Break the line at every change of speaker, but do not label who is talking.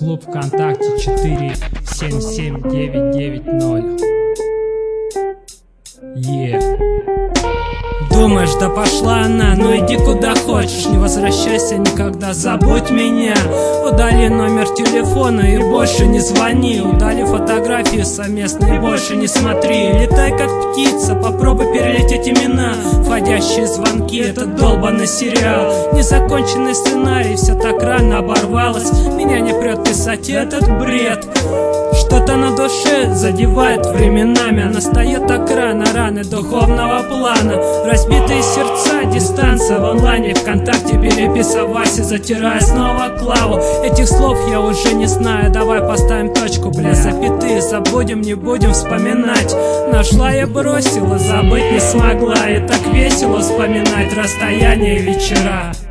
Клуб ВКонтакте 477990. Думаешь, да пошла она, ну иди куда хочешь, не возвращайся никогда, забудь меня. Удали номер телефона и больше не звони. Удали фотографии совместные, больше не смотри. Летай как птица, попробуй перелететь имена. Входящие звонки, это долбанный сериал. Незаконченный сценарий, все так рано оборвалось. Меня не прет писать этот бред. Что-то на душе задевает временами, а настает так рано, раны духовного плана. Разбитые сердца, дистанция в онлайне, ВКонтакте переписывайся, затирая снова клаву. Этих слов я уже не знаю, давай поставим точку, бля, запятые забудем, не будем вспоминать. Нашла и бросила, забыть не смогла, и так весело вспоминать расстояние и вечера.